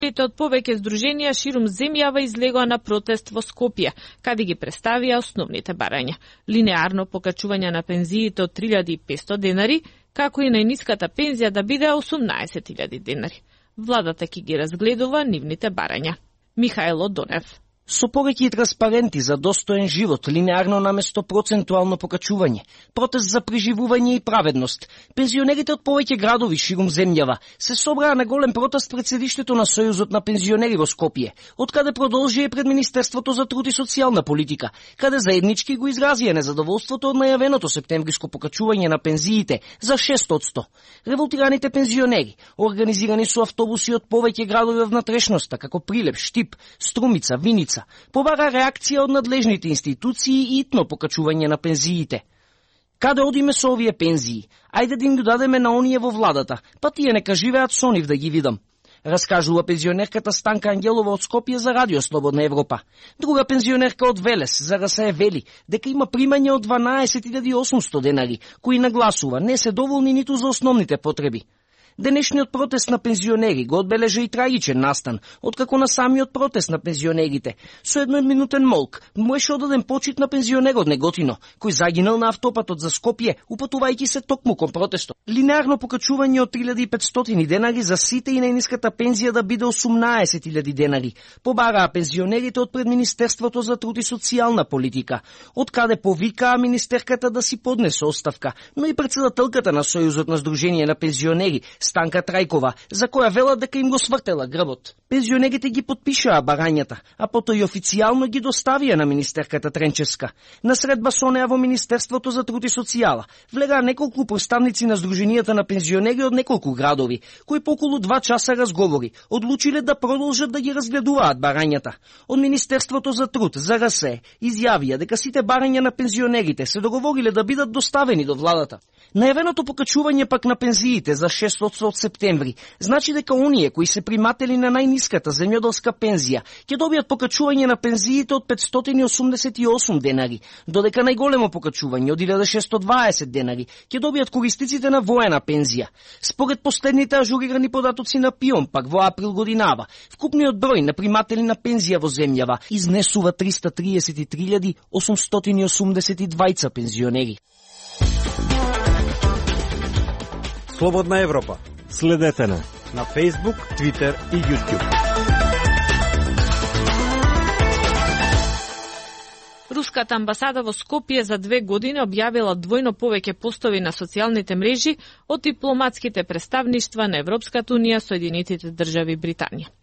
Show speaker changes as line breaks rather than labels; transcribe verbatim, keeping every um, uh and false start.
од повеќе здруженија ширум земјава излегоа на протест во Скопје, каде ги представија основните барања: линеарно покачување на пензиите од три илјади и петстотини денари, како и најниската пензија да биде осумнаесет илјади денари. Владата ќе ги разгледува нивните барања. Михаело Донев.
Со повеќе транспаренти за достоен живот, линеарно наместо процентуално покачување, протест за преживување и праведност, пензионерите од повеќе градови ширум земјава се собраа на голем протест пред седиштето на Сојузот на пензионери во Скопје, од каде продолжи и пред Министерството за труд и социјална политика, каде заеднички го изразија незадоволството од најавеното септемвриско покачување на пензиите за шест одсто. Револтираните пензионери, организирани со автобуси од повеќе градови во внатрешноста, како Прилеп, Штип, Струмица, Виница, побара реакција од надлежните институции и итно покачување на пензиите. Каде одиме со овие пензии? Ајде да им го дадеме на оние во владата, па тие нека живеат со нив да ги видам. Раскажува пензионерката Станка Ангелова од Скопје за Радио Слободна Европа. Друга пензионерка од Велес за РСЕ вели дека има примање од дванаесет илјади и осумсто денари, кои нагласува не се доволни ниту за основните потреби. Денешниот протест на пензионери го одбележа и трагичен настан, откако на самиот протест на пензионерите, со едноminутен молк, му беше одаден почит на пензионерот Неготино, кој загинал на автопатот за Скопје, упатувајќи се токму кон протестот. Линеарно покачување од три илјади и петстотини денари за сите и најниската пензија да биде осумнаесет илјади денари, побараа пензионерите од пред Министерството за труд и социјална политика, од каде повикаа министерката да си поднесе оставка, но и председателката на Сојузот на здруженија на пензионери Станка Трајкова, за која велат дека им го свртела грбот. Пензионерите ги потпишаа барањата, а потоа и официјално ги доставија на министерката Тренчевска. На средба со неа во Министерството за труд и социјала влегаа неколку представници на здруженијата на пензионери од неколку градови, кои по околу два часа разговори одлучиле да продолжат да ги разгледуваат барањата. Од Министерството за труд, за РСЕ, изјавија дека сите барања на пензионерите се договориле да бидат доставени до владата. Најавеното покачување пак на пензиите за шест одсто од септември значи дека оние кои се приматели на најниската земјоделска пензија ќе добијат покачување на пензиите од петстотини и осумдесет и осум денари, додека најголемо покачување од илјада шестоста и дваесет денари ќе добијат користиците на воена пензија. Според последните ажурирани податоци на ПИОМ, пак во април годинава, вкупниот број на приматели на пензија во земјава изнесува триста триесет и три илјади осумстотини и осумдесет и двајца пензионери.
Слободна Европа.
Следете на
на Facebook, Twitter и YouTube.
Руската амбасада во Скопје за две години објавила двојно повеќе постови на социјалните мрежи од дипломатските представништва на Европската унија, Соединетите држави, Британија.